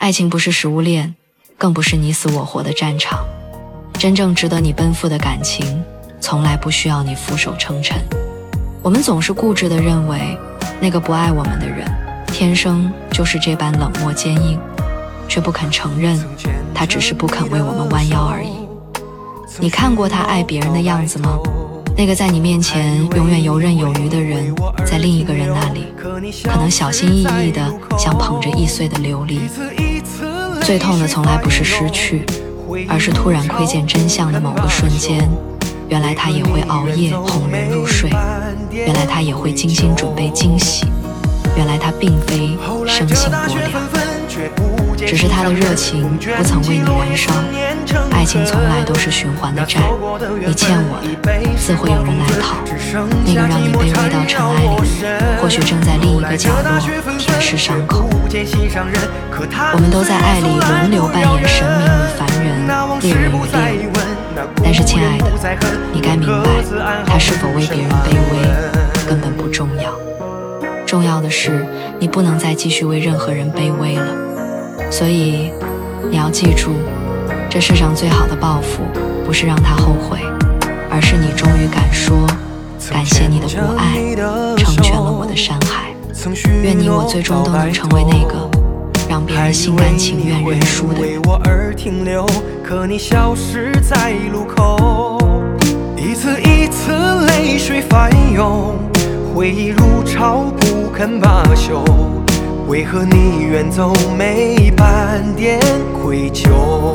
爱情不是食物链，更不是你死我活的战场。真正值得你奔赴的感情，从来不需要你俯首称臣。我们总是固执地认为，那个不爱我们的人，天生就是这般冷漠坚硬，却不肯承认，他只是不肯为我们弯腰而已。你看过他爱别人的样子吗？那个在你面前永远游刃有余的人，在另一个人那里，可能小心翼翼地像捧着易碎的琉璃。最痛的从来不是失去，而是突然窥见真相的某个瞬间，原来他也会熬夜哄人入睡，原来他也会精心准备惊喜，原来他并非生性薄凉，只是他的热情不曾为你燃烧。爱情从来都是循环的债，你欠我的自会有人来讨。那个让你卑微到尘埃里的人，或许正在另一个角落舔舐伤口。我们都在爱里轮流扮演神明与凡人，猎人与猎物。但是亲爱的，你该明白，他是否为别人卑微根本不重要，重要的是你不能再继续为任何人卑微了。所以你要记住，这世上最好的报复不是让他后悔，而是你终于敢说感谢你的不爱成全了我的山海。愿你我最终都能成为那个让别人心甘情愿认输的人。 可你消失在路口，一次一次泪水翻涌，回忆如潮不肯罢休。为何你远走没半点愧疚？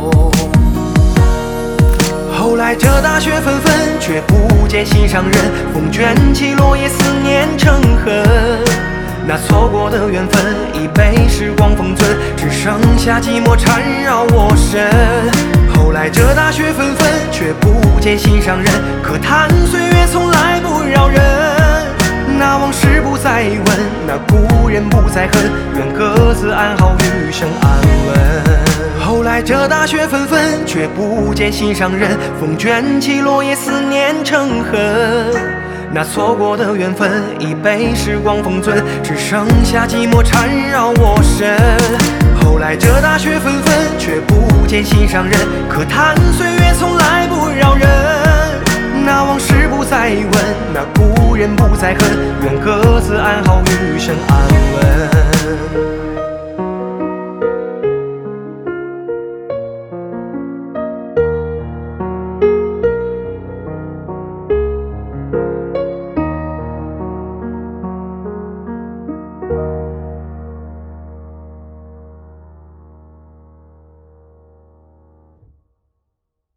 后来这大雪纷纷，却不见心上人。风卷起落叶，思念成河。那错过的缘分已被时光封存，只剩下寂寞缠绕我身。后来这大雪纷纷，却不见心上人。可叹岁月从来不饶人，那往事不再问，那故人不再恨，愿各自安好，余生安稳。后来这大雪纷纷，却不见心上人。风卷起落叶，思念成河。那错过的缘分已被时光封存，只剩下寂寞缠绕我身。后来这大雪纷纷，却不见心上人。可叹岁月从来不饶人，那往事不再问，那故人不再恨，愿各自安好，余生安稳。